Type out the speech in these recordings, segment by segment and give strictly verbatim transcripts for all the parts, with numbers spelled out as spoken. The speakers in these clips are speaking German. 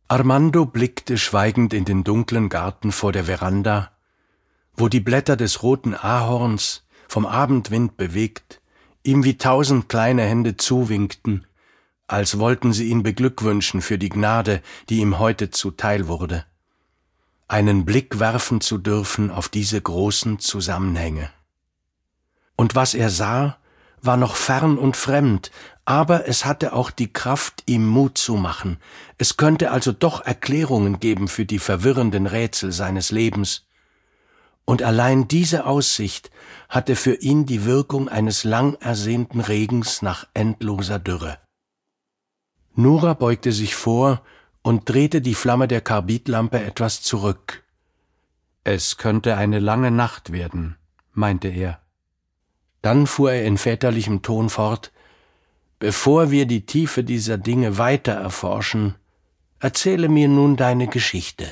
Armando blickte schweigend in den dunklen Garten vor der Veranda, wo die Blätter des roten Ahorns, vom Abendwind bewegt, ihm wie tausend kleine Hände zuwinkten, als wollten sie ihn beglückwünschen für die Gnade, die ihm heute zuteil wurde, einen Blick werfen zu dürfen auf diese großen Zusammenhänge. Und was er sah, war noch fern und fremd, aber es hatte auch die Kraft, ihm Mut zu machen. Es könnte also doch Erklärungen geben für die verwirrenden Rätsel seines Lebens. Und allein diese Aussicht hatte für ihn die Wirkung eines lang ersehnten Regens nach endloser Dürre. Nora beugte sich vor und drehte die Flamme der Karbidlampe etwas zurück. »Es könnte eine lange Nacht werden«, meinte er. Dann fuhr er in väterlichem Ton fort: »Bevor wir die Tiefe dieser Dinge weiter erforschen, erzähle mir nun deine Geschichte.«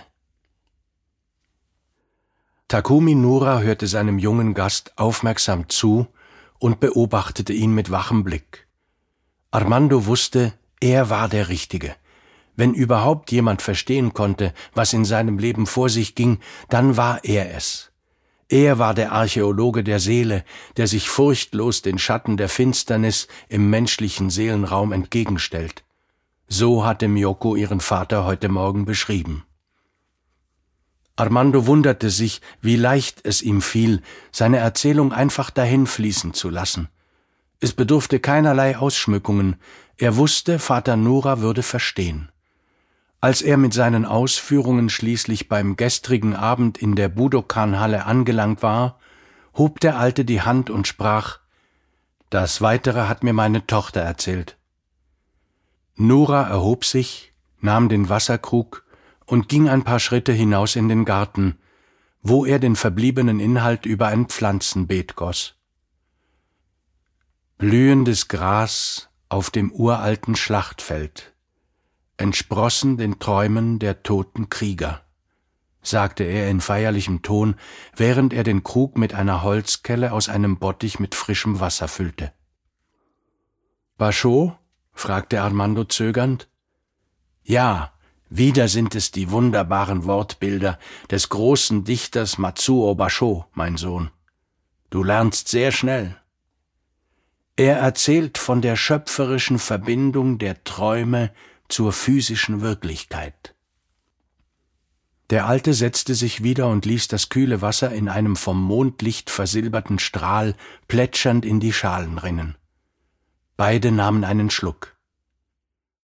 Takumi Nura hörte seinem jungen Gast aufmerksam zu und beobachtete ihn mit wachem Blick. Armando wusste, er war der Richtige. Wenn überhaupt jemand verstehen konnte, was in seinem Leben vor sich ging, dann war er es. Er war der Archäologe der Seele, der sich furchtlos den Schatten der Finsternis im menschlichen Seelenraum entgegenstellt. So hatte Miyoko ihren Vater heute Morgen beschrieben. Armando wunderte sich, wie leicht es ihm fiel, seine Erzählung einfach dahinfließen zu lassen. Es bedurfte keinerlei Ausschmückungen, er wusste, Vater Nura würde verstehen. Als er mit seinen Ausführungen schließlich beim gestrigen Abend in der Budokan-Halle angelangt war, hob der Alte die Hand und sprach: »Das Weitere hat mir meine Tochter erzählt.« Nura erhob sich, nahm den Wasserkrug und ging ein paar Schritte hinaus in den Garten, wo er den verbliebenen Inhalt über ein Pflanzenbeet goss. Blühendes Gras auf dem uralten Schlachtfeld, entsprossen den Träumen der toten Krieger, sagte er in feierlichem Ton, während er den Krug mit einer Holzkelle aus einem Bottich mit frischem Wasser füllte. »Basho?« fragte Armando zögernd. »Ja, wieder sind es die wunderbaren Wortbilder des großen Dichters Matsuo Basho, mein Sohn. Du lernst sehr schnell. Er erzählt von der schöpferischen Verbindung der Träume zur physischen Wirklichkeit.« Der Alte setzte sich wieder und ließ das kühle Wasser in einem vom Mondlicht versilberten Strahl plätschernd in die Schalen rinnen. Beide nahmen einen Schluck.